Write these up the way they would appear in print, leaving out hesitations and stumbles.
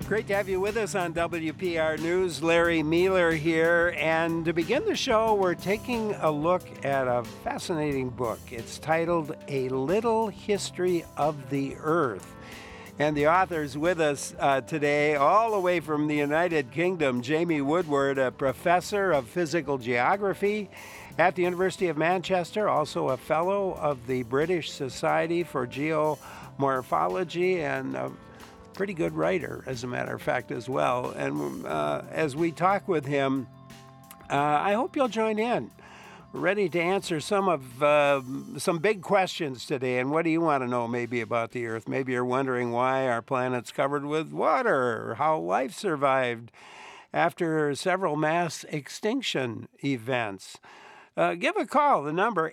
Great to have you with us on WPR News. Larry Mealer here. And to begin the show, we're taking a look at a fascinating book. It's titled A Little History of the Earth. And the author's with us today, all the way from the United Kingdom, Jamie Woodward, a professor of physical geography at the University of Manchester, also a fellow of the British Society for Geomorphology, and pretty good writer, as a matter of fact, as well. And as we talk with him, I hope you'll join in. We're ready to answer some big questions today. And what do you want to know maybe about the Earth? Maybe you're wondering why our planet's covered with water, or how life survived after several mass extinction events. Give a call. The number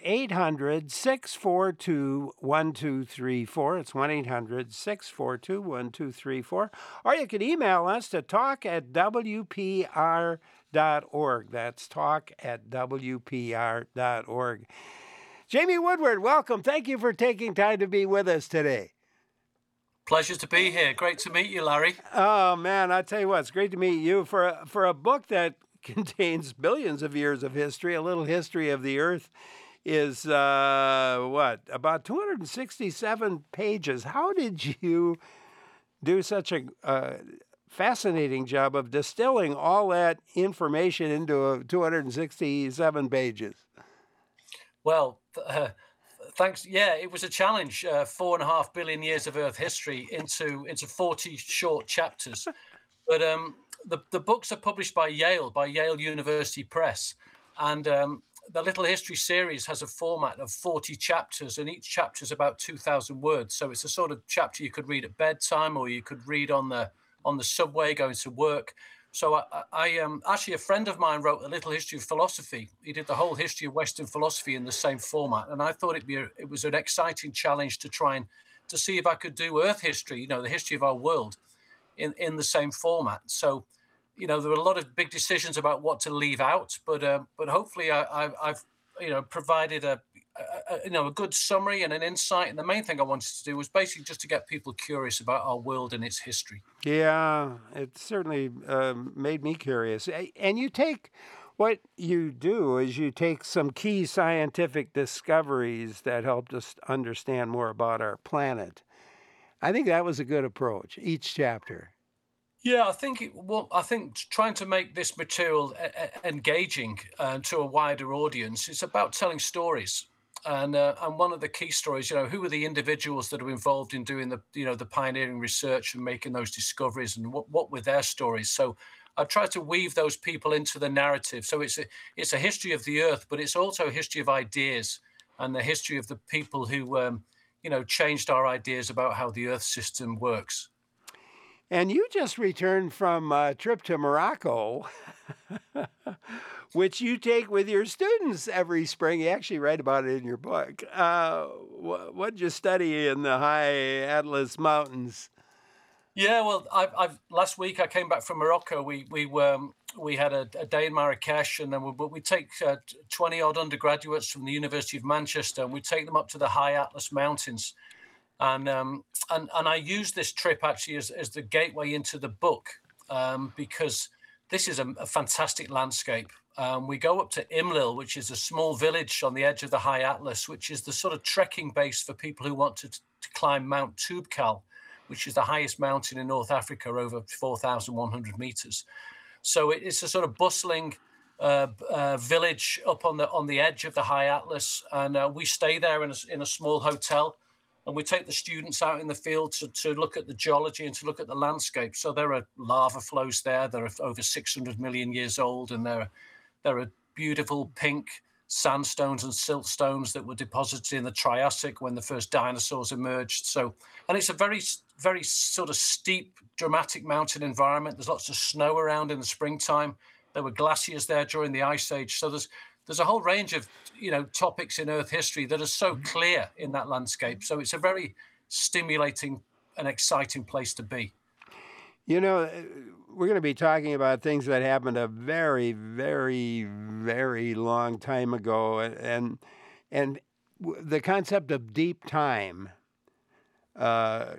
800-642-1234. It's 1-800-642-1234. Or you can email us to talk@wpr.org. That's talk@wpr.org. Jamie Woodward, welcome. Thank you for taking time to be with us today. Pleasure to be here. Great to meet you, Larry. Oh, man, I tell you what, it's great to meet you. For a book that contains billions of years of history, A Little History of the Earth is, about 267 pages. How did you do such a fascinating job of distilling all that information into 267 pages? Well, thanks. Yeah, it was a challenge. 4.5 billion years of Earth history into 40 short chapters. But the books are published by Yale University Press, and the Little History series has a format of 40 chapters, and each chapter is about 2,000 words. So it's a sort of chapter you could read at bedtime, or you could read on the subway going to work. So I actually, a friend of mine wrote A Little History of Philosophy. He did the whole history of Western philosophy in the same format, and I thought it was an exciting challenge to try and to see if I could do Earth history, the history of our world, in the same format. So, there were a lot of big decisions about what to leave out, but hopefully I've provided a good summary and an insight. And the main thing I wanted to do was basically just to get people curious about our world and its history. Yeah, it certainly made me curious. And what you do is you take some key scientific discoveries that helped us understand more about our planet. I think that was a good approach, each chapter. Yeah, I think trying to make this material engaging to a wider audience is about telling stories. And one of the key stories, who are the individuals that are involved in doing the pioneering research and making those discoveries, and what were their stories. So I try to weave those people into the narrative. So it's a history of the Earth, but it's also a history of ideas and the history of the people who changed our ideas about how the Earth system works. And you just returned from a trip to Morocco, which you take with your students every spring. You actually write about it in your book. What did you study in the high Atlas Mountains? Yeah, well, last week I came back from Morocco. We had a day in Marrakesh, and then we take 20 odd undergraduates from the University of Manchester, and we take them up to the high Atlas Mountains. And I use this trip actually as the gateway into the book, because this is a fantastic landscape. We go up to Imlil, which is a small village on the edge of the high Atlas, which is the sort of trekking base for people who want to climb Mount Toubkal, which is the highest mountain in North Africa, over 4,100 meters. So it's a sort of bustling village up on the edge of the high Atlas, and we stay there in a small hotel. And we take the students out in the field to look at the geology and to look at the landscape. So there are lava flows there. They're over 600 million years old. And there are beautiful pink sandstones and siltstones that were deposited in the Triassic when the first dinosaurs emerged. And it's a very, very sort of steep, dramatic mountain environment. There's lots of snow around in the springtime. There were glaciers there during the Ice Age. So there's a whole range of topics in Earth history that are so clear in that landscape. So it's a very stimulating and exciting place to be. We're going to be talking about things that happened a very, very, very long time ago, and the concept of deep time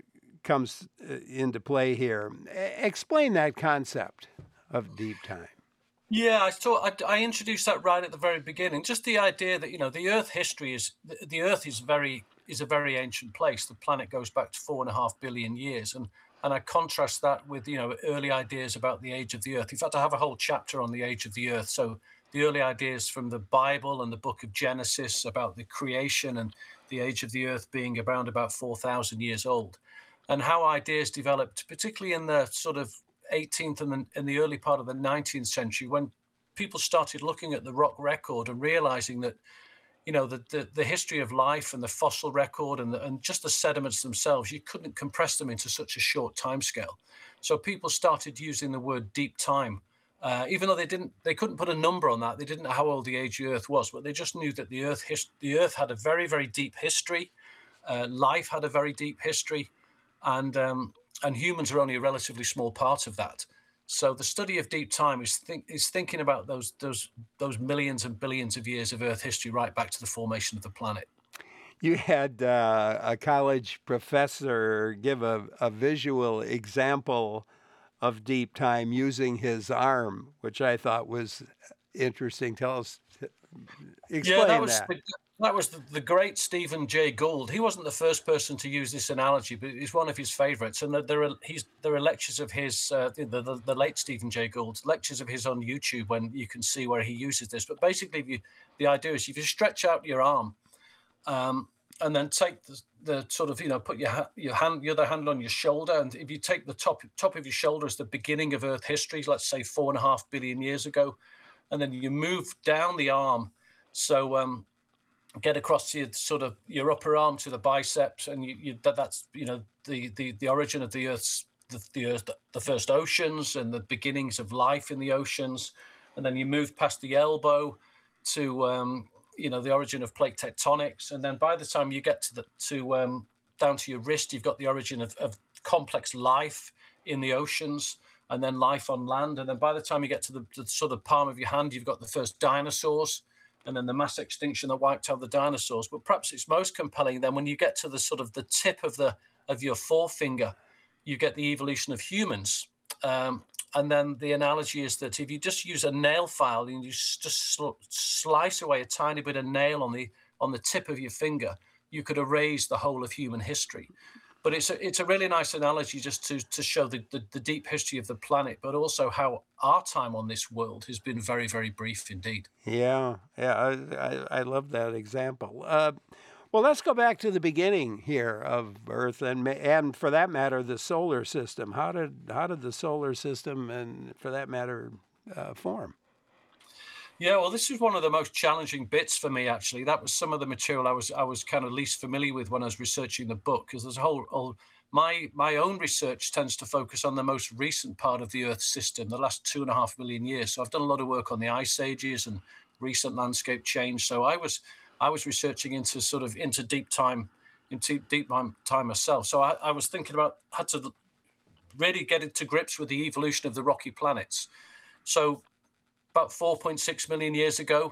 comes into play here. Explain that concept of deep time. Yeah, I introduced that right at the very beginning. Just the idea that the Earth history the Earth is a very ancient place. The planet goes back to 4.5 billion years, and I contrast that with early ideas about the age of the Earth. In fact, I have a whole chapter on the age of the Earth. So the early ideas from the Bible and the Book of Genesis about the creation and the age of the Earth being around about 4,000 years old, and how ideas developed, particularly in the sort of 18th and in the early part of the 19th century, when people started looking at the rock record and realizing that the history of life and the fossil record and just the sediments themselves, you couldn't compress them into such a short time scale. So people started using the word deep time, even though they couldn't put a number on that. They didn't know how old the age of the Earth was, but they just knew that the Earth had a very, very deep history. Life had a very deep history, and humans are only a relatively small part of that. So the study of deep time is thinking about those millions and billions of years of Earth history right back to the formation of the planet. You had a college professor give a visual example of deep time using his arm, which I thought was interesting. Tell us, explain that. That was the great Stephen Jay Gould. He wasn't the first person to use this analogy, but it's one of his favorites. And there are lectures of his, the late Stephen Jay Gould, lectures of his on YouTube when you can see where he uses this. But basically, the idea is if you stretch out your arm and then take the sort of, put your other hand on your shoulder. And if you take the top of your shoulder as the beginning of Earth history, let's say 4.5 billion years ago, and then you move down the arm. So, get across to your upper arm to the biceps, and that's the origin of the Earth's the first oceans and the beginnings of life in the oceans, and then you move past the elbow to the origin of plate tectonics, and then by the time you get down to your wrist, you've got the origin of complex life in the oceans, and then life on land, and then by the time you get to the sort of palm of your hand, you've got the first dinosaurs. And then the mass extinction that wiped out the dinosaurs. But perhaps it's most compelling then when you get to the sort of the tip of your forefinger, you get the evolution of humans. And then the analogy is that if you just use a nail file and you just slice away a tiny bit of nail on the tip of your finger, you could erase the whole of human history. But it's a really nice analogy just to show the deep history of the planet, but also how our time on this world has been very, very brief indeed. Yeah, I love that example. Well, let's go back to the beginning here of Earth and for that matter, the solar system. How did the solar system and for that matter form? Yeah, well, this is one of the most challenging bits for me, actually. That was some of the material I was kind of least familiar with when I was researching the book, because there's my own research tends to focus on the most recent part of the Earth system, the last 2.5 million years. So I've done a lot of work on the ice ages and recent landscape change. So I was researching into deep time myself. So I was thinking about had to really get into grips with the evolution of the rocky planets. So about 4.6 million years ago,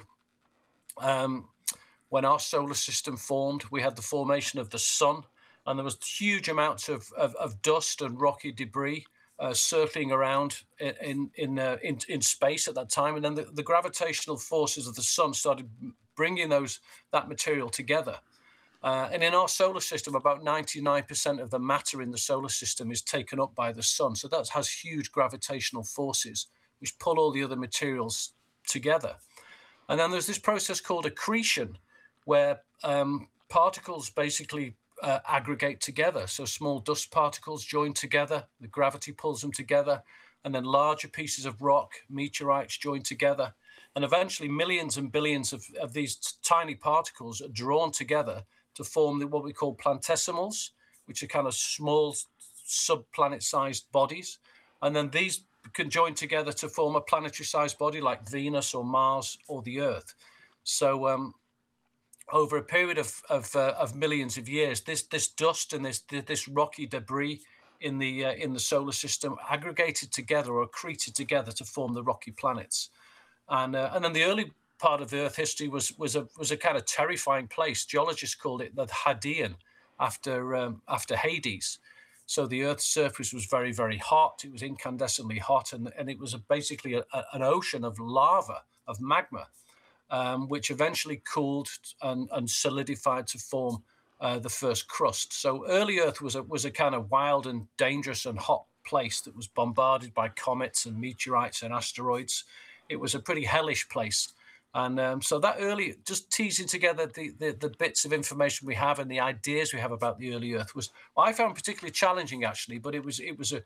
when our solar system formed, we had the formation of the sun, and there was huge amounts of dust and rocky debris circling around in space at that time. And then the gravitational forces of the sun started bringing that material together. And in our solar system, about 99% of the matter in the solar system is taken up by the sun. So that has huge gravitational forces which pull all the other materials together. And then there's this process called accretion, where particles basically aggregate together. So small dust particles join together, the gravity pulls them together, and then larger pieces of rock, meteorites, join together. And eventually millions and billions of these tiny particles are drawn together to form what we call planetesimals, which are kind of small sub-planet-sized bodies. And then these can join together to form a planetary-sized body like Venus or Mars or the Earth. So over a period of millions of years, this dust and this rocky debris in the solar system aggregated together or accreted together to form the rocky planets. And then the early part of the Earth history was a kind of terrifying place. Geologists called it the Hadean, after Hades. So the Earth's surface was very, very hot. It was incandescently hot, and it was basically an ocean of lava, of magma, which eventually cooled and solidified to form the first crust. So early Earth was a kind of wild and dangerous and hot place that was bombarded by comets and meteorites and asteroids. It was a pretty hellish place. And so that early, just teasing together the bits of information we have and the ideas we have about the early Earth was I found particularly challenging, actually. But it was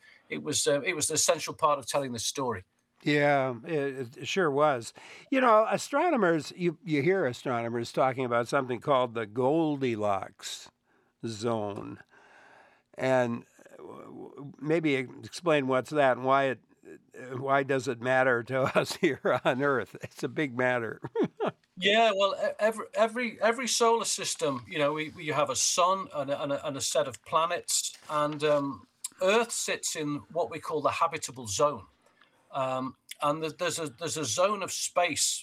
the essential part of telling the story. Yeah, it sure was. You know, astronomers, you hear astronomers talking about something called the Goldilocks zone. And maybe explain what's that and why does it matter to us here on Earth? It's a big matter. Yeah, well, every solar system, you have a sun and a set of planets, and Earth sits in what we call the habitable zone. And there's a zone of space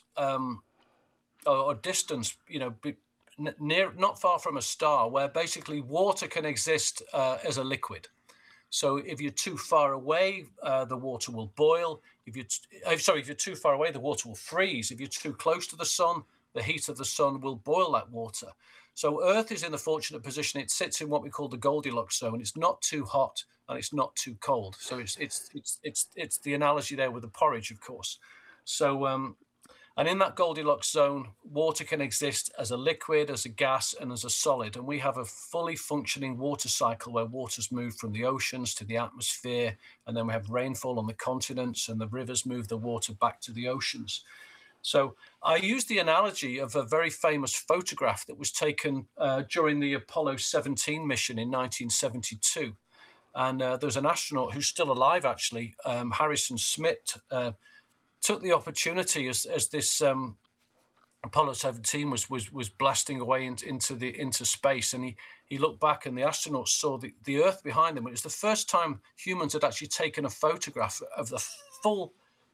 or distance, near, not far from a star, where basically water can exist as a liquid. So if you're too far away, the water will boil. If you're too far away, the water will freeze. If you're too close to the sun, the heat of the sun will boil that water. So Earth is in the fortunate position; it sits in what we call the Goldilocks zone. It's not too hot and it's not too cold. So it's the analogy there with the porridge, of course. So and in that Goldilocks zone, water can exist as a liquid, as a gas, and as a solid. And we have a fully functioning water cycle where water's moved from the oceans to the atmosphere, and then we have rainfall on the continents, and the rivers move the water back to the oceans. So I use the analogy of a very famous photograph that was taken during the Apollo 17 mission in 1972. And there's an astronaut who's still alive, actually, Harrison Smith, took the opportunity as this Apollo 17 was blasting away into space, and he looked back, and the astronauts saw the Earth behind them. It was the first time humans had actually taken a photograph of the full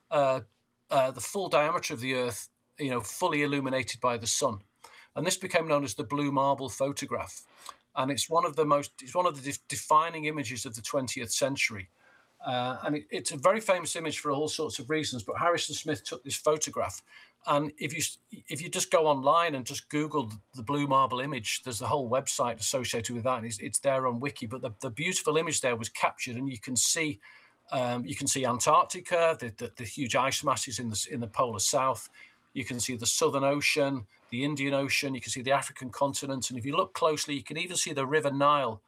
diameter of the Earth, fully illuminated by the sun, and this became known as the blue marble photograph. And it's one of the defining images of the 20th century. And it's a very famous image for all sorts of reasons. But Harrison Smith took this photograph, and if you just go online and just Google the blue marble image, there's a whole website associated with that, and it's there on Wiki. But the beautiful image there was captured, and you can see Antarctica, the huge ice masses in the polar south. You can see the Southern Ocean, the Indian Ocean. You can see the African continent, and if you look closely, you can even see the River Nile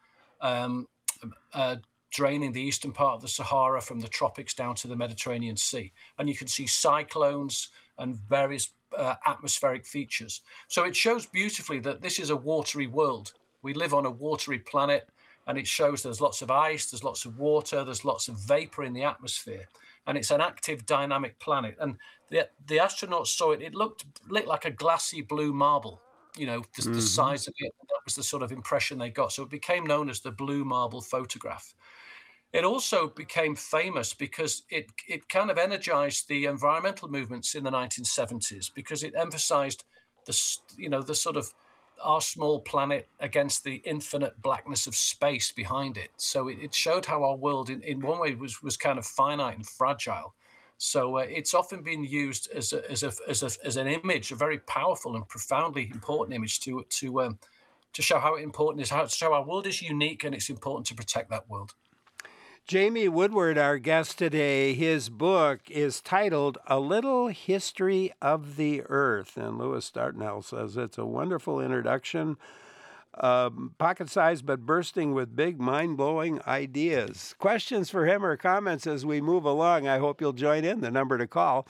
draining the eastern part of the Sahara from the tropics down to the Mediterranean Sea. And you can see cyclones and various atmospheric features. So it shows beautifully that this is a watery world. We live on a watery planet, and it shows there's lots of ice, there's lots of water, there's lots of vapor in the atmosphere. And it's an active, dynamic planet. And the astronauts saw it. It looked like a glassy blue marble, the size of it. That was the sort of impression they got. So it became known as the blue marble photograph. It also became famous because it kind of energized the environmental movements in the 1970s, because it emphasized the sort of our small planet against the infinite blackness of space behind it. So it showed how our world in one way was kind of finite and fragile. So it's often been used as an image, a very powerful and profoundly important image to show how important it is, how to show our world is unique, and it's important to protect that world. Jamie Woodward, our guest today, his book is titled A Little History of the Earth. And Louis Startnell says it's a wonderful introduction, pocket-sized but bursting with big, mind-blowing ideas. Questions for him or comments as we move along, I hope you'll join in. The number to call,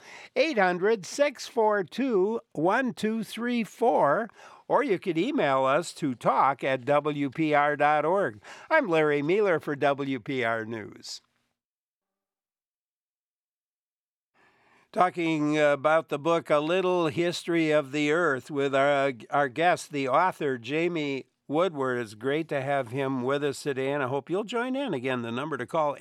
800-642-1234. Or you could email us to talk@wpr.org. I'm Larry Mealer for WPR News. Talking about the book, A Little History of the Earth, with our guest, the author, Jamie Woodward. It's great to have him with us today, and I hope you'll join in. Again, the number to call,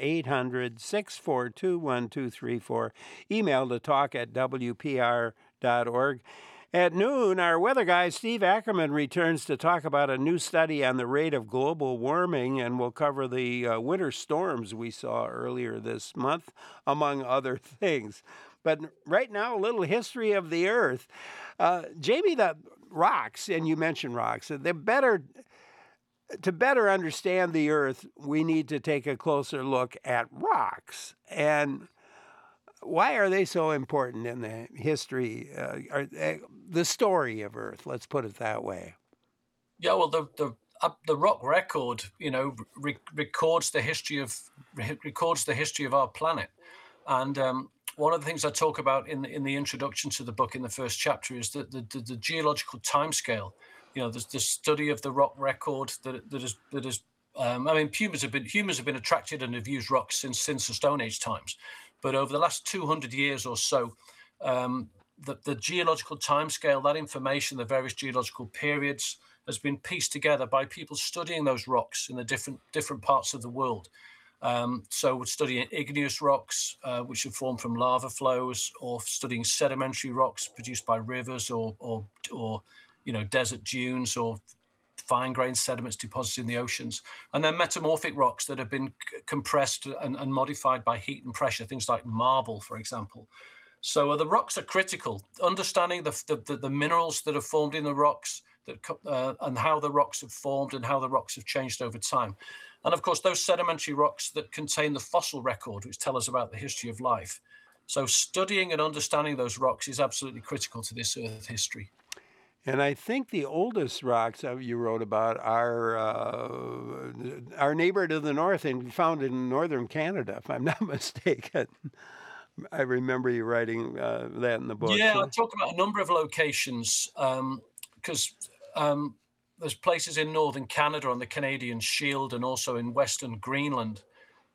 800-642-1234. Email to talk@wpr.org. At noon, our weather guy, Steve Ackerman, returns to talk about a new study on the rate of global warming, and we'll cover the winter storms we saw earlier this month, among other things. But right now, a little history of the Earth. Jamie, the rocks, and you mentioned rocks, to better understand the Earth, we need to take a closer look at rocks. And why are they so important in the history, the story of Earth? Let's put it that way. Yeah, well, the rock record, records the history of our planet, and one of the things I talk about in the introduction to the book in the first chapter is that the geological timescale. The study of the rock record that is. I mean, humans have been attracted and have used rocks since the Stone Age times, but over the last 200 years or so, the geological timescale, that information, the various geological periods, has been pieced together by people studying those rocks in the different parts of the world. So we're studying igneous rocks, which are formed from lava flows, or studying sedimentary rocks produced by rivers or desert dunes, or fine-grained sediments deposited in the oceans, and then metamorphic rocks that have been compressed and modified by heat and pressure, things like marble, for example. So the rocks are critical. Understanding the minerals that are formed in the rocks, and how the rocks have formed and how the rocks have changed over time. And of course, those sedimentary rocks that contain the fossil record, which tell us about the history of life. So studying and understanding those rocks is absolutely critical to this Earth history. And I think the oldest rocks you wrote about are our neighbor to the north and found in northern Canada, if I'm not mistaken. I remember you writing that in the book. Yeah, I talk about a number of locations because there's places in northern Canada on the Canadian Shield and also in western Greenland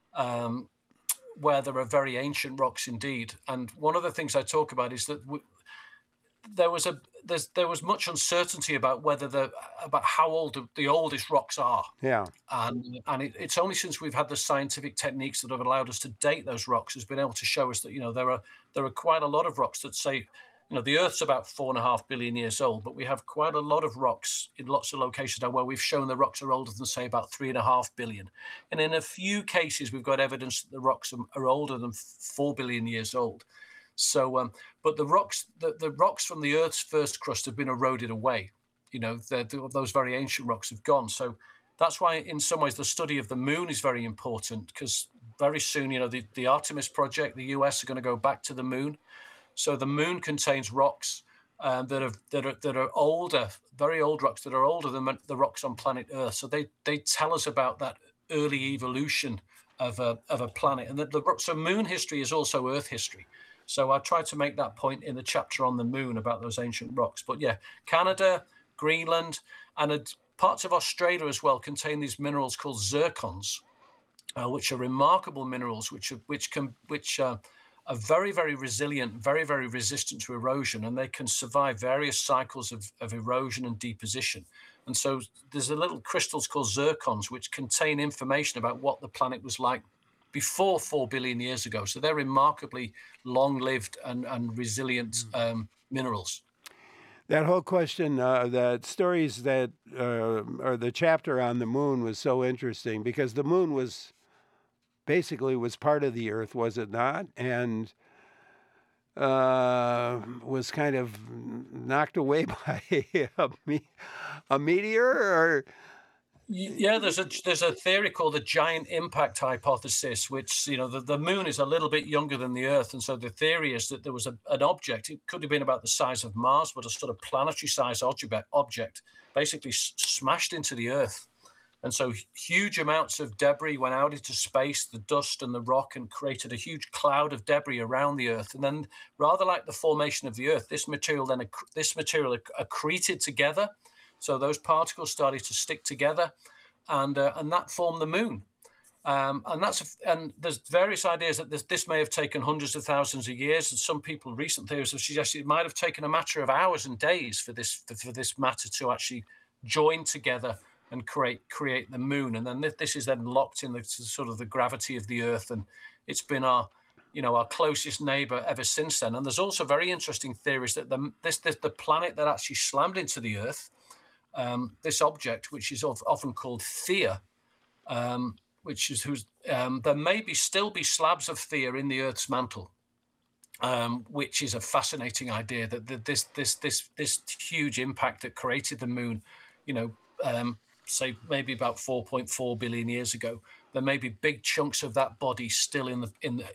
where there are very ancient rocks indeed. And one of the things I talk about is that there was much uncertainty about about how old the oldest rocks are. Yeah, and it's only since we've had the scientific techniques that have allowed us to date those rocks has been able to show us that there are quite a lot of rocks that say the Earth's about 4.5 billion years old, but we have quite a lot of rocks in lots of locations now where we've shown the rocks are older than, say, about 3.5 billion. And in a few cases, we've got evidence that the rocks are older than 4 billion years old. So, but the rocks from the Earth's first crust have been eroded away. Those very ancient rocks have gone. So that's why, in some ways, the study of the moon is very important, because very soon, the Artemis project, the US are going to go back to the moon. So the moon contains rocks that are older, very old rocks that are older than the rocks on planet Earth. So they tell us about that early evolution of a planet, and so moon history is also Earth history. So I tried to make that point in the chapter on the moon about those ancient rocks. But yeah, Canada, Greenland, and parts of Australia as well contain these minerals called zircons, which are remarkable minerals, which are very, very resilient, very, very resistant to erosion, and they can survive various cycles of erosion and deposition. And so there's little crystals called zircons, which contain information about what the planet was like before 4 billion years ago. So they're remarkably long-lived and resilient minerals. That whole question, that stories that, or the chapter on the moon was so interesting, because the moon was part of the Earth, was it not? And was kind of knocked away by a meteor, or... Yeah, there's a theory called the giant impact hypothesis, which the moon is a little bit younger than the Earth, and so the theory is that there was an object. It could have been about the size of Mars, but a sort of planetary-sized object basically smashed into the Earth, and so huge amounts of debris went out into space, the dust and the rock, and created a huge cloud of debris around the Earth. And then, rather like the formation of the Earth, this material accreted together. So those particles started to stick together, and that formed the moon. And there's various ideas that this may have taken hundreds of thousands of years. And some people, recent theories, have suggested it might have taken a matter of hours and days for this matter to actually join together and create the moon. And then this is then locked in the sort of the gravity of the Earth, and it's been our our closest neighbor ever since then. And there's also very interesting theories that the planet that actually slammed into the Earth, this object, which is often called Theia, there may still be slabs of Theia in the Earth's mantle, which is a fascinating idea that this huge impact that created the moon, say maybe about 4.4 billion years ago, there may be big chunks of that body still in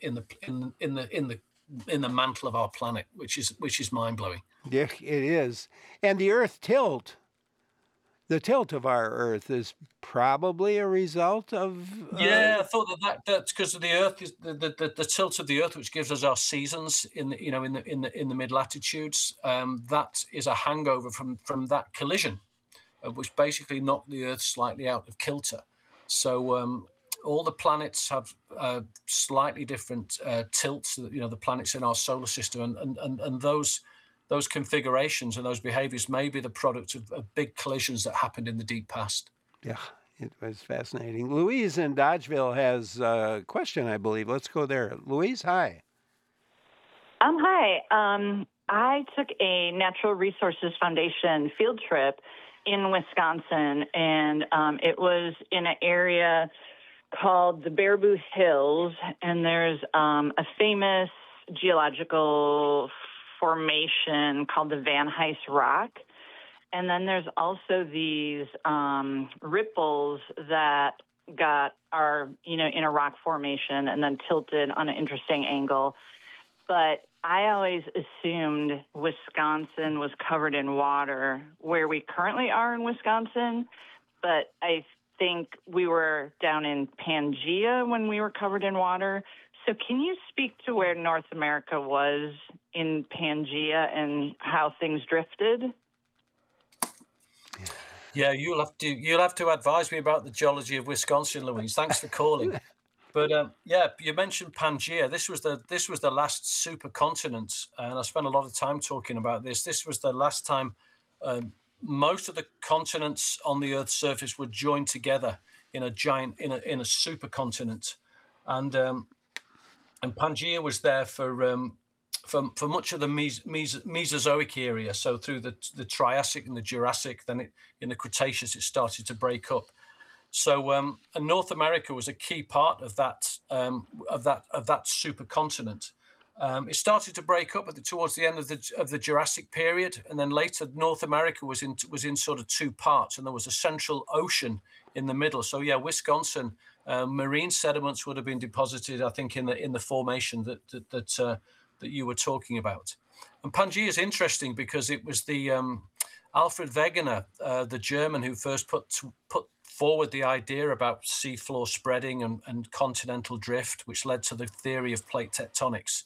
the mantle of our planet, which is mind blowing. Yeah, it is. And the Earth tilt. The tilt of our Earth is probably a result of. I thought that's because of the Earth is the tilt of the Earth, which gives us our seasons in the mid latitudes. That is a hangover from that collision, which basically knocked the Earth slightly out of kilter. So all the planets have slightly different tilts. The planets in our solar system, and those configurations and those behaviors may be the product of big collisions that happened in the deep past. Yeah, it was fascinating. Louise in Dodgeville has a question, I believe. Let's go there. Louise, hi. Hi. I took a Natural Resources Foundation field trip in Wisconsin, and it was in an area called the Baraboo Hills, and there's a famous geological formation called the Van Hise Rock. And then there's also these ripples that are in a rock formation and then tilted on an interesting angle. But I always assumed Wisconsin was covered in water where we currently are in Wisconsin. But I think we were down in Pangaea when we were covered in water. So can you speak to where North America was in Pangaea and how things drifted? Yeah, you'll have to advise me about the geology of Wisconsin, Louise. Thanks for calling. But you mentioned Pangaea. This was the last supercontinent, and I spent a lot of time talking about this. This was the last time most of the continents on the Earth's surface were joined together in a supercontinent, and Pangaea was there for much of the Mesozoic area. So through the Triassic and the Jurassic, then in the Cretaceous it started to break up. So and North America was a key part of that supercontinent. It started to break up towards the end of the Jurassic period, and then later North America was in sort of two parts, and there was a central ocean in the middle. So Wisconsin, marine sediments would have been deposited, I think, in the formation that you were talking about. And Pangaea is interesting because it was the Alfred Wegener, the German, who first put forward the idea about seafloor spreading and continental drift, which led to the theory of plate tectonics.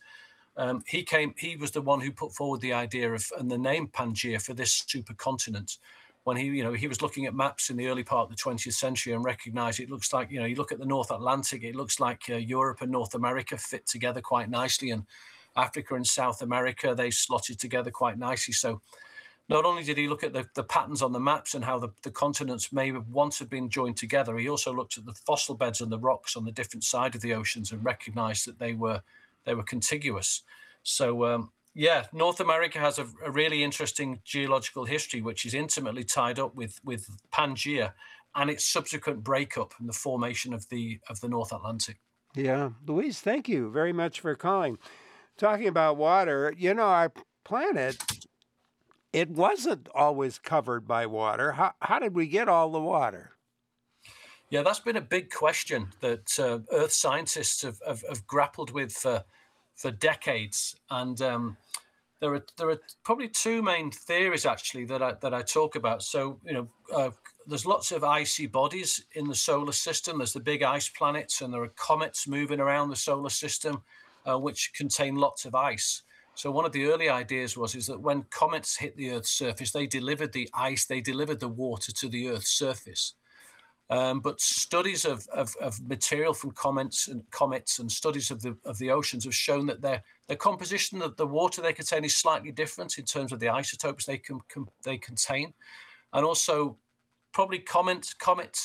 He was the one who put forward the idea and the name Pangaea for this supercontinent. When he was looking at maps in the early part of the 20th century and recognized it looks like, you look at the North Atlantic, it looks like Europe and North America fit together quite nicely, and Africa and South America, they slotted together quite nicely. So not only did he look at the patterns on the maps and how the continents may have once have been joined together, he also looked at the fossil beds and the rocks on the different side of the oceans and recognized that they were contiguous. So North America has a really interesting geological history, which is intimately tied up with Pangaea and its subsequent breakup and the formation of the North Atlantic. Yeah, Louise, thank you very much for calling. Talking about water, our planet, it wasn't always covered by water. How did we get all the water? Yeah, that's been a big question that Earth scientists have grappled with for decades, and there are probably two main theories actually that I talk about. So there's lots of icy bodies in the solar system. There's the big ice planets, and there are comets moving around the solar system, which contain lots of ice. So one of the early ideas is that when comets hit the Earth's surface, they delivered the ice, they delivered the water to the Earth's surface. But studies of material from comets and studies of the oceans have shown that their composition of the water they contain is slightly different in terms of the isotopes they contain, and also probably comets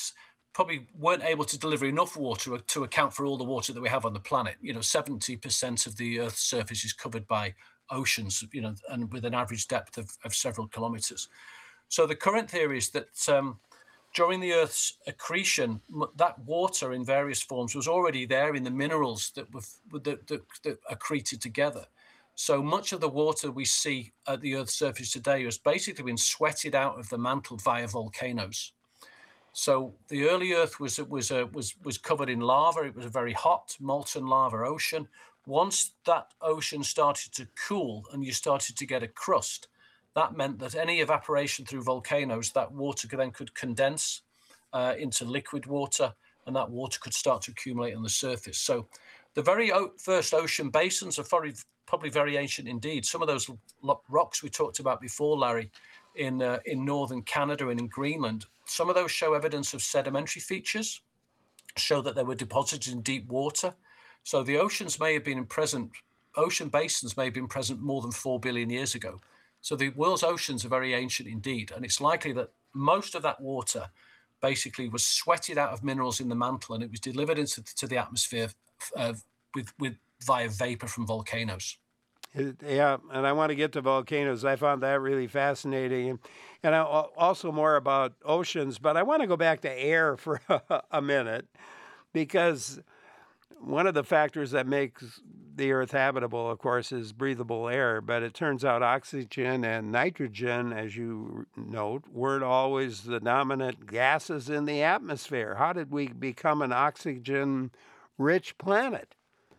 probably weren't able to deliver enough water to account for all the water that we have on the planet. 70% of the Earth's surface is covered by oceans, and with an average depth of several kilometers. So the current theory is that during the Earth's accretion, that water in various forms was already there in the minerals that accreted together. So much of the water we see at the Earth's surface today has basically been sweated out of the mantle via volcanoes. So the early Earth was covered in lava. It was a very hot, molten lava ocean. Once that ocean started to cool and you started to get a crust, that meant that any evaporation through volcanoes, that water could condense into liquid water, and that water could start to accumulate on the surface. So the very first ocean basins are probably very ancient indeed. Some of those rocks we talked about before, Larry, in northern Canada and in Greenland, some of those show evidence of sedimentary features, show that they were deposited in deep water. So the oceans may have been ocean basins may have been present more than 4 billion years ago. So the world's oceans are very ancient indeed. And it's likely that most of that water basically was sweated out of minerals in the mantle, and it was delivered into the atmosphere via vapor from volcanoes. Yeah, and I want to get to volcanoes. I found that really fascinating. And also more about oceans, but I want to go back to air for a minute, because one of the factors that makes the Earth habitable, of course, is breathable air. But it turns out oxygen and nitrogen, as you note, weren't always the dominant gases in the atmosphere. How did we become an oxygen-rich planet?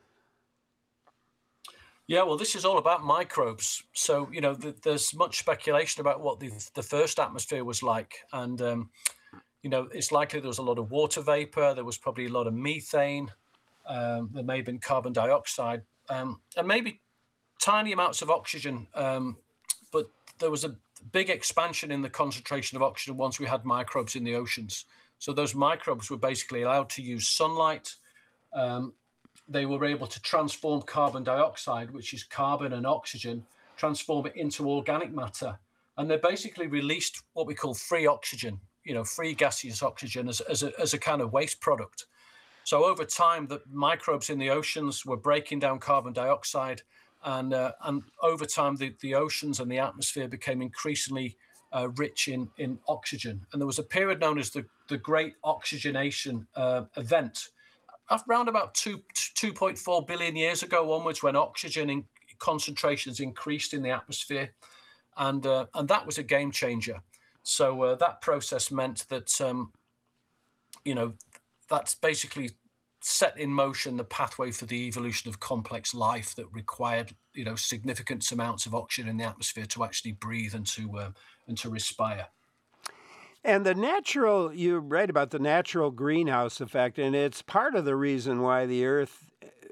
Yeah, well, this is all about microbes. So, there's much speculation about what the first atmosphere was like. And, it's likely there was a lot of water vapor. There was probably a lot of methane. There may have been carbon dioxide, and maybe tiny amounts of oxygen. But there was a big expansion in the concentration of oxygen once we had microbes in the oceans. So those microbes were basically allowed to use sunlight. They were able to transform carbon dioxide, which is carbon and oxygen, transform it into organic matter. And they basically released what we call free oxygen, free gaseous oxygen as a kind of waste product. So over time, the microbes in the oceans were breaking down carbon dioxide. And over time, the oceans and the atmosphere became increasingly rich in oxygen. And there was a period known as the Great Oxygenation Event, around about 2.4 billion years ago onwards, when oxygen concentrations increased in the atmosphere, and that was a game changer. So that process meant that that's basically set in motion the pathway for the evolution of complex life that required significant amounts of oxygen in the atmosphere to actually breathe and to respire. And you write about the natural greenhouse effect, and it's part of the reason why the Earth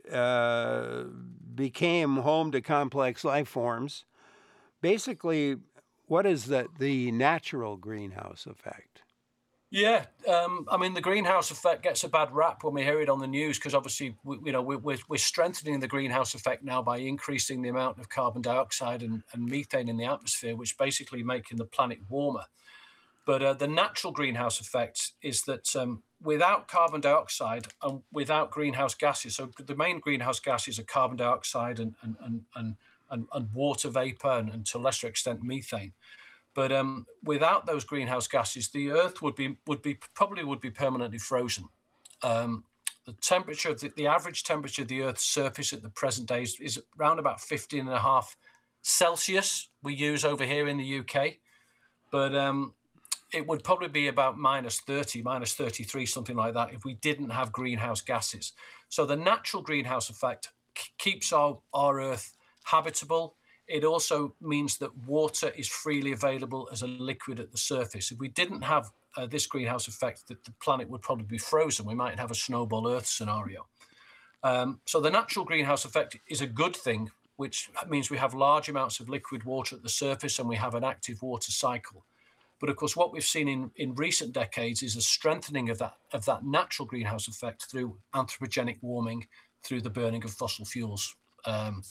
became home to complex life forms. Basically, what is the natural greenhouse effect? Yeah, the greenhouse effect gets a bad rap when we hear it on the news, because obviously we're strengthening the greenhouse effect now by increasing the amount of carbon dioxide and methane in the atmosphere, which basically making the planet warmer. But the natural greenhouse effect is that without carbon dioxide and without greenhouse gases, so the main greenhouse gases are carbon dioxide and water vapor and to a lesser extent methane. But without those greenhouse gases, the Earth would be permanently frozen. The temperature, the average temperature of the Earth's surface at the present day is around about 15.5 Celsius. We use over here in the UK, but it would probably be about -30, -33, something like that, if we didn't have greenhouse gases. So the natural greenhouse effect keeps our Earth habitable. It also means that water is freely available as a liquid at the surface. If we didn't have this greenhouse effect, the planet would probably be frozen. We might have a snowball Earth scenario. So the natural greenhouse effect is a good thing, which means we have large amounts of liquid water at the surface and we have an active water cycle. But of course, what we've seen in recent decades is a strengthening of that natural greenhouse effect through anthropogenic warming, through the burning of fossil fuels.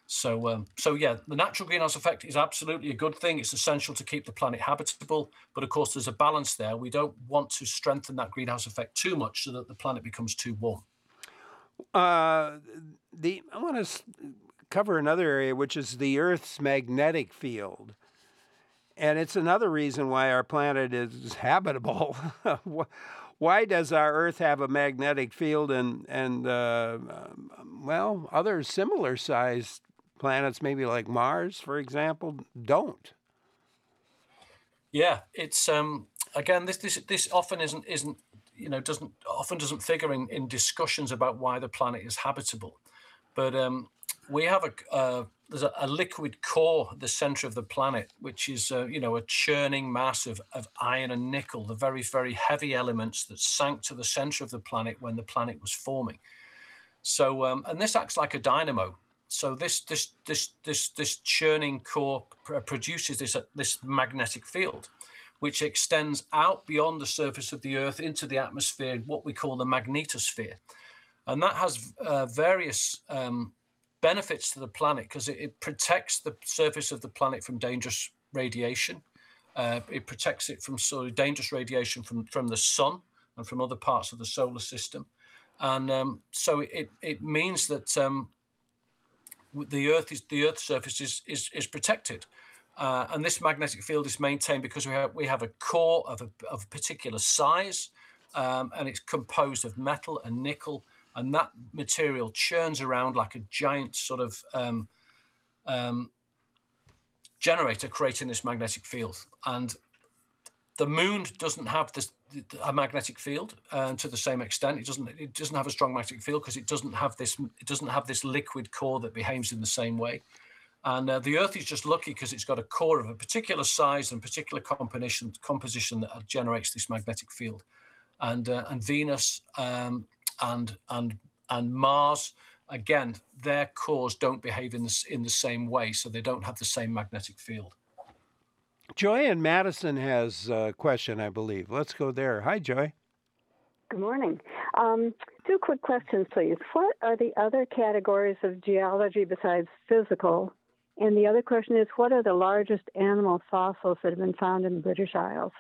So yeah, the natural greenhouse effect is absolutely a good thing. It's essential to keep the planet habitable, but of course there's a balance there. We don't want to strengthen that greenhouse effect too much so that the planet becomes too warm. I want to cover another area, which is the Earth's magnetic field. And it's another reason why our planet is habitable. Why does our Earth have a magnetic field and well, other similar sized planets, maybe like Mars, for example, don't? Yeah, it's again, this often isn't doesn't figure in discussions about why the planet is habitable, but we have there's a liquid core at the center of the planet, which is a churning mass of iron and nickel, the very, very heavy elements that sank to the center of the planet when the planet was forming. So and this acts like a dynamo. So this churning core produces this magnetic field, which extends out beyond the surface of the Earth into the atmosphere, what we call the magnetosphere. And that has various benefits to the planet because it protects the surface of the planet from dangerous radiation. It protects it from sort of dangerous radiation from the sun and from other parts of the solar system. And so it means that the Earth's surface is protected. And this magnetic field is maintained because we have a core of a particular size, and it's composed of metal and nickel, and that material churns around like a giant sort of generator, creating this magnetic field. And the moon doesn't have a magnetic field to the same extent. It doesn't have a strong magnetic field because it doesn't have this liquid core that behaves in the same way. And the Earth is just lucky because it's got a core of a particular size and particular composition that generates this magnetic field. And Venus and Mars, again, their cores don't behave in the same way, so they don't have the same magnetic field. Joy in Madison has a question, I believe. Let's go there. Hi, Joy. Good morning. 2 quick questions, please. What are the other categories of geology besides physical? And the other question is, what are the largest animal fossils that have been found in the British Isles?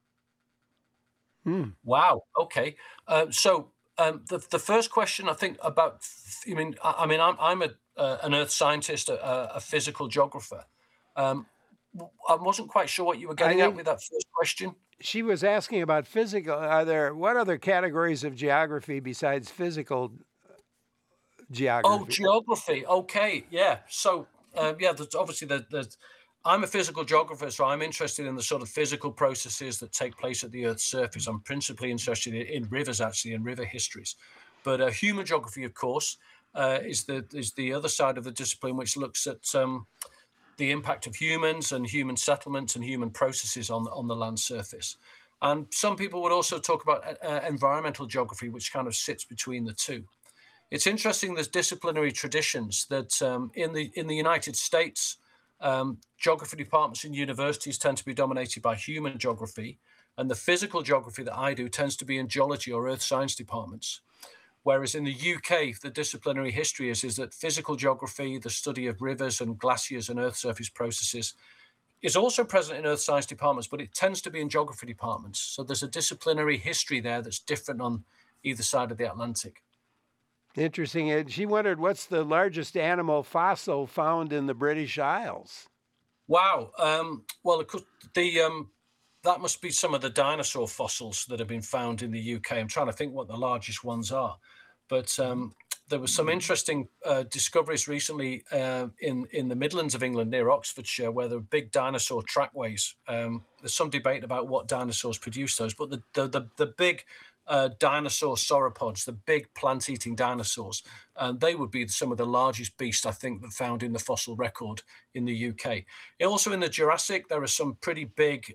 Wow. Okay. So the first question, I think about. I'm an earth scientist, a physical geographer. I wasn't quite sure what you were getting at with that first question. She was asking about physical. What other categories of geography besides physical geography? Oh, geography. Okay. Yeah. So. Obviously, I'm a physical geographer, so I'm interested in the sort of physical processes that take place at the Earth's surface. I'm principally interested in rivers, actually, and river histories. But human geography, of course, is the other side of the discipline, which looks at the impact of humans and human settlements and human processes on the land surface. And some people would also talk about environmental geography, which kind of sits between the two. It's interesting. There's disciplinary traditions that in the United States, geography departments in universities tend to be dominated by human geography, and the physical geography that I do tends to be in geology or earth science departments. Whereas in the UK, the disciplinary history is that physical geography, the study of rivers and glaciers and earth surface processes, is also present in earth science departments, but it tends to be in geography departments. So there's a disciplinary history there that's different on either side of the Atlantic. Interesting. She wondered, what's the largest animal fossil found in the British Isles? Wow. Well, of course, that must be some of the dinosaur fossils that have been found in the UK. I'm trying to think what the largest ones are. But there were some interesting discoveries recently in the Midlands of England near Oxfordshire, where there are big dinosaur trackways. There's some debate about what dinosaurs produced those, but the big dinosaur sauropods, the big plant-eating dinosaurs, they would be some of the largest beasts, I think, that found in the fossil record in the UK. Also in the Jurassic, there are some pretty big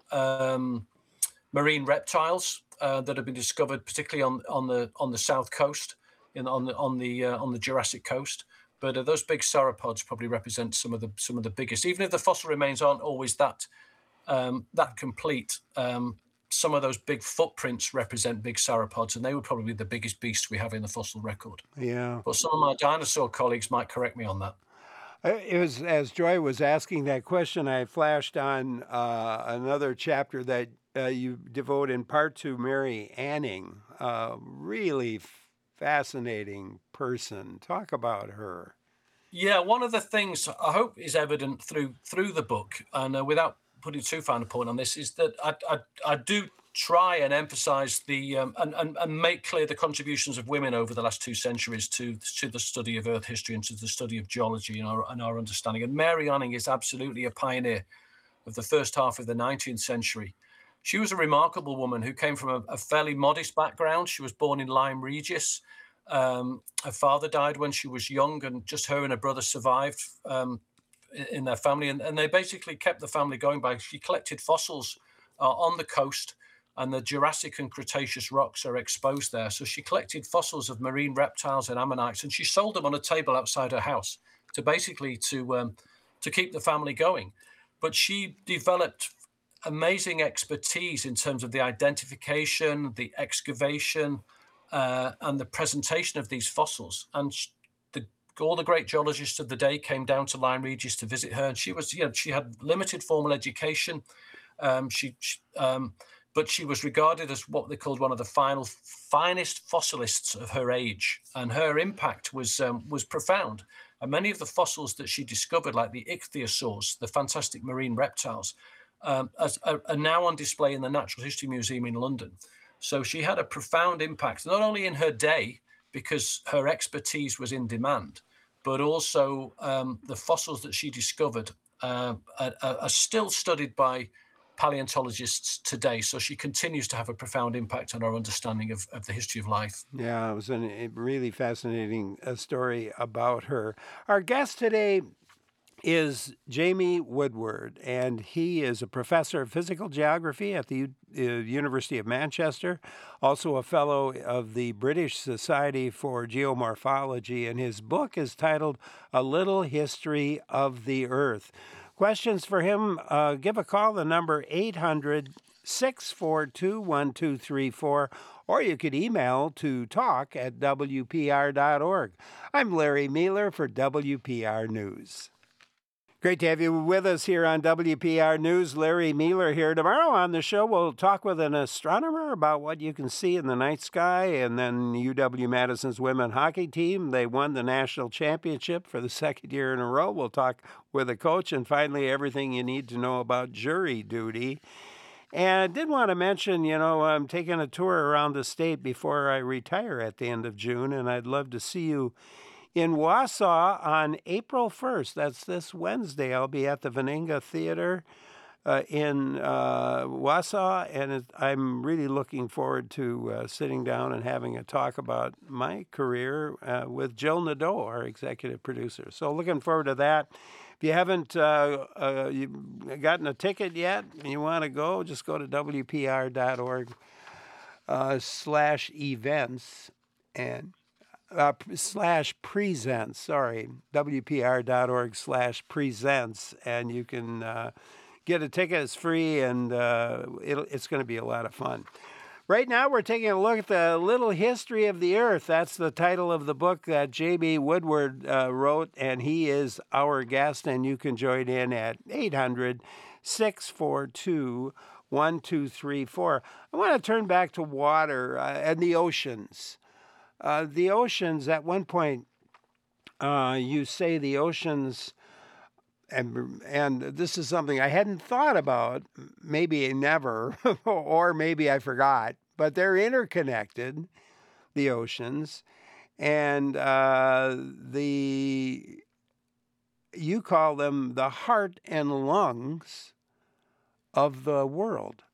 marine reptiles that have been discovered, particularly on the south coast, on the Jurassic coast. But those big sauropods probably represent some of the biggest. Even if the fossil remains aren't always that complete, some of those big footprints represent big sauropods, and they would probably be the biggest beasts we have in the fossil record. Yeah. But some of my dinosaur colleagues might correct me on that. It was as Joy was asking that question, I flashed on another chapter that you devote in part to Mary Anning, a really fascinating person. Talk about her. Yeah, one of the things I hope is evident through the book, and without putting too fine a point on this, is that I do try and emphasize the and make clear the contributions of women over the last 2 centuries to the study of Earth history and to the study of geology and our understanding. And Mary Anning is absolutely a pioneer of the first half of the 19th century. She was a remarkable woman who came from a fairly modest background. She was born in Lyme Regis. Her father died when she was young, and just her and her brother survived in their family. And they basically kept the family going by, she collected fossils on the coast, and the Jurassic and Cretaceous rocks are exposed there. So she collected fossils of marine reptiles and ammonites, and she sold them on a table outside her house to basically to keep the family going. But she developed amazing expertise in terms of the identification, the excavation, and the presentation of these fossils. And all the great geologists of the day came down to Lyme Regis to visit her. And she was, she had limited formal education. But she was regarded as what they called one of the finest fossilists of her age, and her impact was profound. And many of the fossils that she discovered, like the ichthyosaurs, the fantastic marine reptiles, are now on display in the Natural History Museum in London. So she had a profound impact, not only in her day, because her expertise was in demand, but also the fossils that she discovered are still studied by paleontologists today. So she continues to have a profound impact on our understanding of the history of life. Yeah, it was a really fascinating story about her. Our guest today is Jamie Woodward, and he is a professor of physical geography at the University of Manchester, also a fellow of the British Society for Geomorphology, and his book is titled A Little History of the Earth. Questions for him, give a call, the number 800-642-1234, or you could email to talk@wpr.org. I'm Larry Mealer for WPR News. Great to have you with us here on WPR News. Larry Mealer here. Tomorrow on the show, we'll talk with an astronomer about what you can see in the night sky. And then UW-Madison's women hockey team, they won the national championship for the second year in a row. We'll talk with a coach. And finally, everything you need to know about jury duty. And I did want to mention, I'm taking a tour around the state before I retire at the end of June. And I'd love to see you in Wausau on April 1st. That's this Wednesday. I'll be at the Veninga Theater in Wausau, and I'm really looking forward to sitting down and having a talk about my career with Jill Nadeau, our executive producer. So looking forward to that. If you haven't gotten a ticket yet and you want to go, just go to WPR.org/events and /presents, WPR.org/presents, and you can get a ticket. It's free, and it's going to be a lot of fun. Right now, we're taking a look at the little history of the Earth. That's the title of the book that Jamie Woodward wrote, and he is our guest, and you can join in at 800-642-1234. I want to turn back to water and the oceans. The oceans, at one point, you say the oceans, and this is something I hadn't thought about, maybe never, or maybe I forgot, but they're interconnected, the oceans, and you call them the heart and lungs of the world.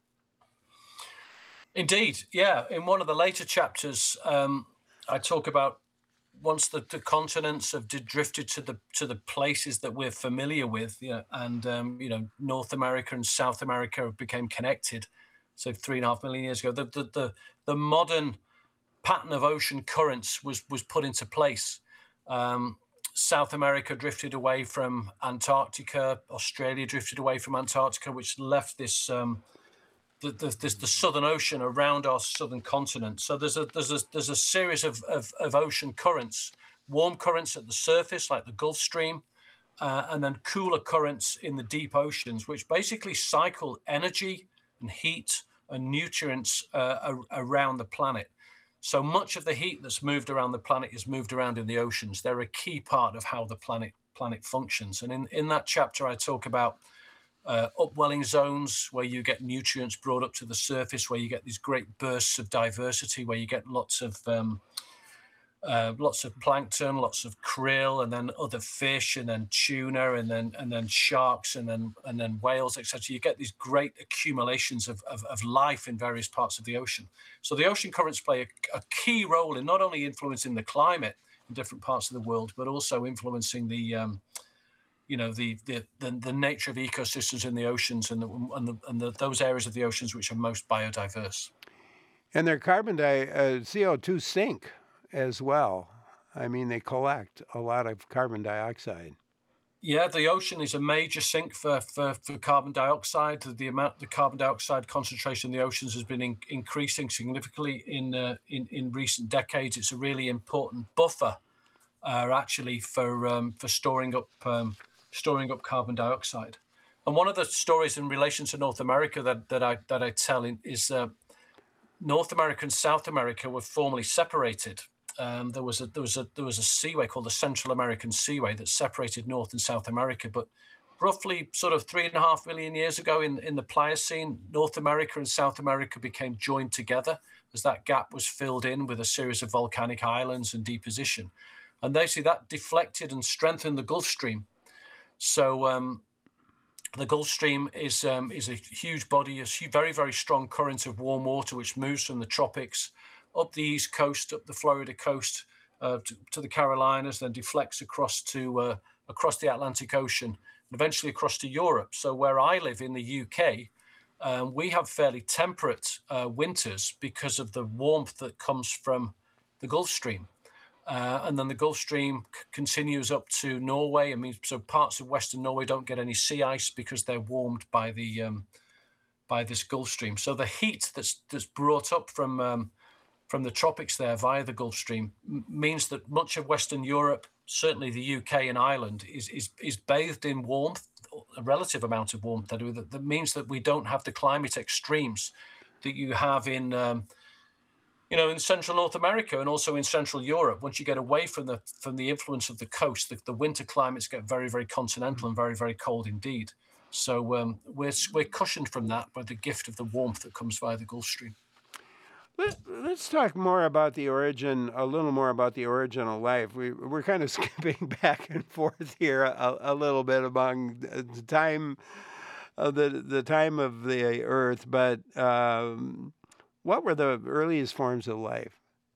Indeed, yeah. In one of the later chapters, I talk about once the continents have drifted to the places that we're familiar with, and North America and South America became connected. So 3.5 million years ago, the modern pattern of ocean currents was put into place. South America drifted away from Antarctica. Australia drifted away from Antarctica, which left this. The Southern Ocean around our southern continent. So there's a series of ocean currents, warm currents at the surface, like the Gulf Stream, and then cooler currents in the deep oceans, which basically cycle energy and heat and nutrients around the planet. So much of the heat that's moved around the planet is moved around in the oceans. They're a key part of how the planet functions. And in that chapter, I talk about upwelling zones where you get nutrients brought up to the surface, where you get these great bursts of diversity, where you get lots of plankton, lots of krill, and then other fish, and then tuna, and then sharks, and then whales, etc. You get these great accumulations of life in various parts of the ocean. So the ocean currents play a key role in not only influencing the climate in different parts of the world, but also influencing the nature of ecosystems in the oceans and those areas of the oceans which are most biodiverse. And their CO2 sink as well. I mean, they collect a lot of carbon dioxide. Yeah, the ocean is a major sink for carbon dioxide. The carbon dioxide concentration in the oceans has been increasing significantly in recent decades. It's a really important buffer, actually, for storing up carbon dioxide. And one of the stories in relation to North America that I tell is North America and South America were formerly separated. There was a seaway called the Central American Seaway that separated North and South America. But roughly sort of 3.5 million years ago in the Pliocene, North America and South America became joined together as that gap was filled in with a series of volcanic islands and deposition. And they see that deflected and strengthened the Gulf Stream. So the Gulf Stream is a huge body, a very, very strong current of warm water which moves from the tropics up the East Coast, up the Florida coast to the Carolinas, then deflects across the Atlantic Ocean, and eventually across to Europe. So where I live in the UK, we have fairly temperate winters because of the warmth that comes from the Gulf Stream. And then the Gulf Stream continues up to Norway. I mean, so parts of Western Norway don't get any sea ice because they're warmed by this Gulf Stream. So the heat that's brought up from the tropics there via the Gulf Stream means that much of Western Europe, certainly the UK and Ireland, is bathed in warmth, a relative amount of warmth. That means that we don't have the climate extremes that you have in Central North America and also in Central Europe. Once you get away from the influence of the coast, the winter climates get very, very continental and very, very cold indeed. So we're cushioned from that by the gift of the warmth that comes via the Gulf Stream. Let's talk more about a little more about the origin of life. We're kind of skipping back and forth here a little bit among the time of the time of the Earth, but what were the earliest forms of life?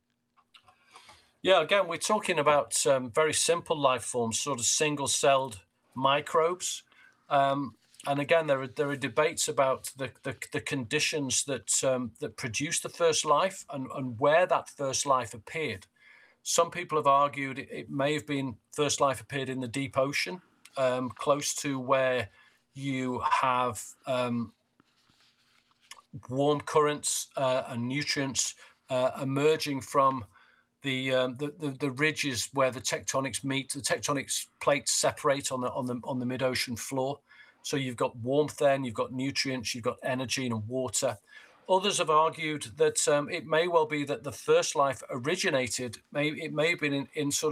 Yeah, again, we're talking about very simple life forms, sort of single-celled microbes. And again, there are debates about the conditions that produced the first life and where that first life appeared. Some people have argued it may have been first life appeared in the deep ocean, close to where you have warm currents and nutrients emerging from the ridges where the tectonics meet. The tectonic plates separate on the mid-ocean floor. So you've got warmth there, and you've got nutrients, you've got energy and water. Others have argued that it may well be that the first life originated. It may have been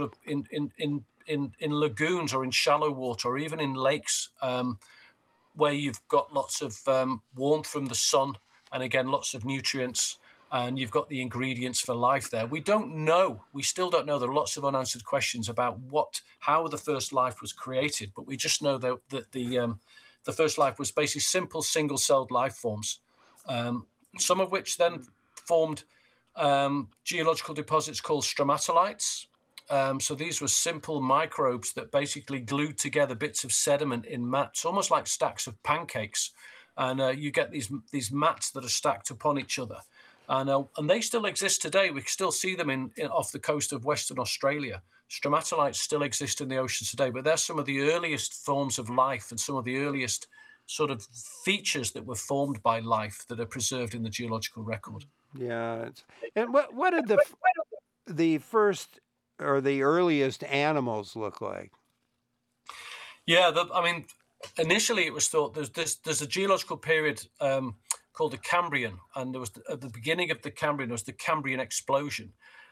in lagoons or in shallow water or even in lakes, where you've got lots of warmth from the sun and again lots of nutrients, and you've got the ingredients for life there. We don't know. We still don't know. There are lots of unanswered questions about how the first life was created, but we just know that the first life was basically simple single-celled life forms, some of which then formed geological deposits called stromatolites. So these were simple microbes that basically glued together bits of sediment in mats, almost like stacks of pancakes. And you get these mats that are stacked upon each other. And they still exist today. We still see them off the coast of Western Australia. Stromatolites still exist in the oceans today, but they're some of the earliest forms of life and some of the earliest sort of features that were formed by life that are preserved in the geological record. Yeah. And what did the first or the earliest animals look like? Yeah, I mean, initially it was thought there's a geological period called the Cambrian, and there was at the beginning of the Cambrian there was the Cambrian explosion,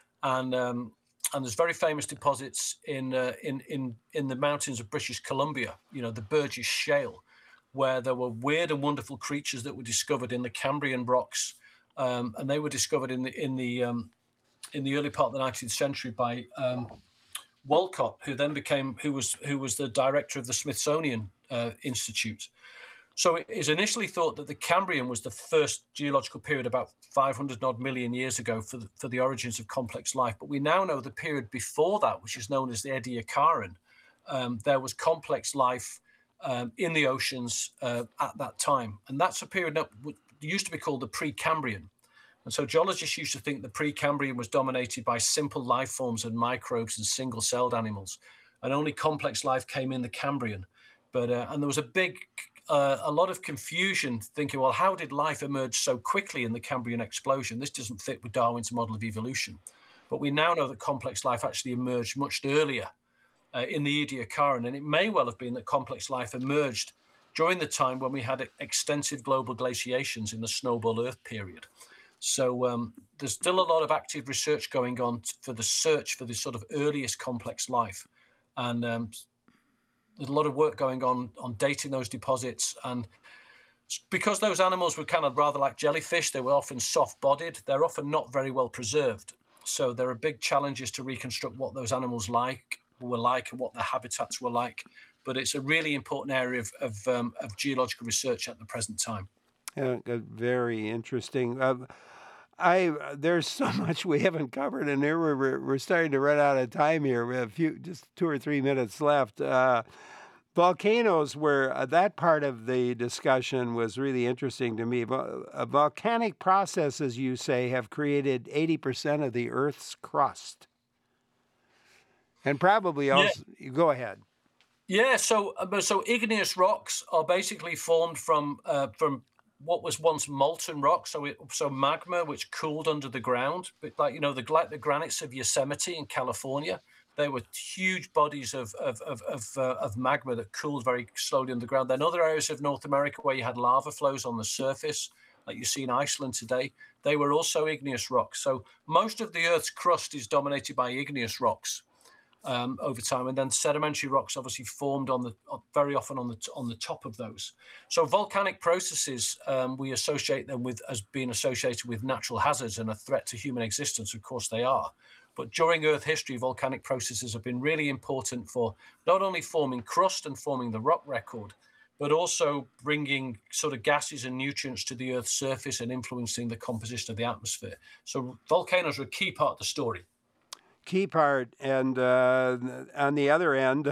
and there's very famous deposits in the mountains of British Columbia, the Burgess Shale, where there were weird and wonderful creatures that were discovered in the Cambrian rocks, and they were discovered in the early part of the 19th century by Walcott, who then who was the director of the Smithsonian Institute. So it is initially thought that the Cambrian was the first geological period about 500 odd million years ago for the origins of complex life. But we now know the period before that, which is known as the Ediacaran, there was complex life in the oceans at that time. And that's a period that used to be called the Precambrian. And so geologists used to think the Precambrian was dominated by simple life forms and microbes and single-celled animals, and only complex life came in the Cambrian. But and there was a lot of confusion thinking, well, how did life emerge so quickly in the Cambrian explosion? This doesn't fit with Darwin's model of evolution. But we now know that complex life actually emerged much earlier in the Ediacaran, and it may well have been that complex life emerged during the time when we had extensive global glaciations in the snowball Earth period. So there's still a lot of active research going on for the search for this sort of earliest complex life. And there's a lot of work going on dating those deposits. And because those animals were kind of rather like jellyfish, they were often soft-bodied, they're often not very well preserved. So there are big challenges to reconstruct what those animals were like and what their habitats were like. But it's a really important area of geological research at the present time. Very interesting. There's so much we haven't covered, and here we're starting to run out of time here. We have just 2 or 3 minutes left. Volcanoes were that part of the discussion was really interesting to me. Volcanic processes, you say, have created 80% of the Earth's crust, and probably also. Yeah. Go ahead. Yeah. So igneous rocks are basically formed from what was once molten rock, so magma which cooled under the ground, but like the granites of Yosemite in California, they were huge bodies of magma that cooled very slowly underground. Then other areas of North America where you had lava flows on the surface, like you see in Iceland today, they were also igneous rocks. So most of the Earth's crust is dominated by igneous rocks over time, and then sedimentary rocks obviously formed very often on the top of those. So volcanic processes, we associate them as being associated with natural hazards and a threat to human existence. Of course they are, but during Earth history, volcanic processes have been really important for not only forming crust and forming the rock record, but also bringing sort of gases and nutrients to the Earth's surface and influencing the composition of the atmosphere. So volcanoes are a key part of the story. Key part, and on the other end,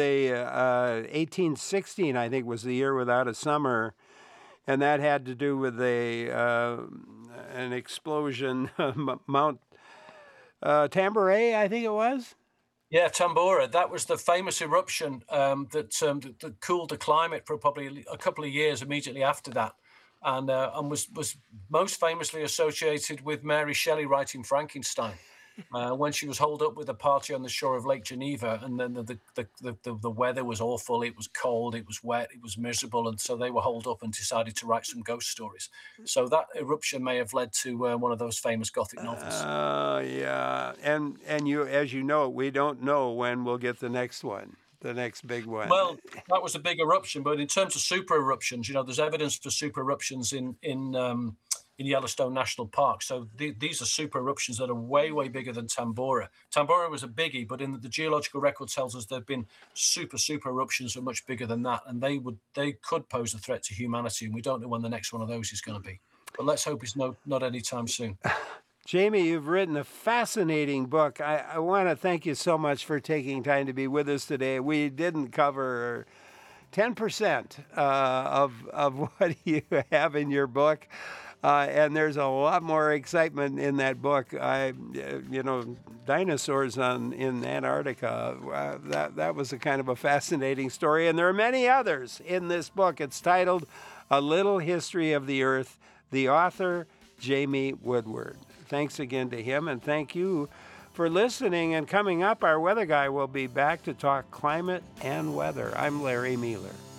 1816, I think, was the year without a summer, and that had to do with an explosion, Mount Tambora, I think it was. Yeah, Tambora. That was the famous eruption that cooled the climate for probably a couple of years immediately after that, and was most famously associated with Mary Shelley writing Frankenstein. When she was holed up with a party on the shore of Lake Geneva, and then the weather was awful, it was cold, it was wet, it was miserable, and so they were holed up and decided to write some ghost stories. So that eruption may have led to one of those famous Gothic novels. Yeah, and you, as you know, we don't know when we'll get the next one, the next big one. Well, that was a big eruption, but in terms of super eruptions, there's evidence for super eruptions in Yellowstone National Park. So these are super eruptions that are way, way bigger than Tambora. Tambora was a biggie, but in the geological record tells us there have been super eruptions that are much bigger than that, and they could pose a threat to humanity, and we don't know when the next one of those is going to be. But let's hope it's not anytime soon. Jamie, you've written a fascinating book. I want to thank you so much for taking time to be with us today. We didn't cover 10% of what you have in your book. And there's a lot more excitement in that book. Dinosaurs in Antarctica, that was a kind of a fascinating story. And there are many others in this book. It's titled A Little History of the Earth, the author, Jamie Woodward. Thanks again to him, and thank you for listening. And coming up, our weather guy will be back to talk climate and weather. I'm Larry Mueller.